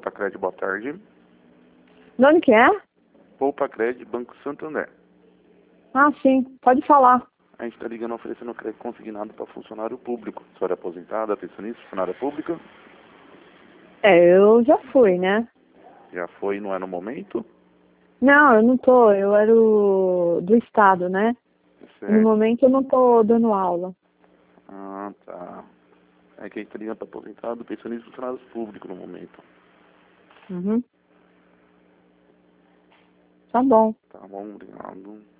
Poupa-Cred, boa tarde. De onde que é? Poupa-Cred, Banco Santander. Ah, sim. Pode falar. A gente está ligando oferecendo crédito consignado para funcionário público. A senhora é aposentada, pensionista, funcionária pública? Eu já fui, né? Já foi, não é no momento? Não, eu não tô. Eu era do Estado, né? No Certo. momento eu não tô dando aula. Ah, tá. É que a gente está ligando para aposentado, pensionista e funcionários públicos no momento. Uhum. Tá bom. Tá bom, obrigado.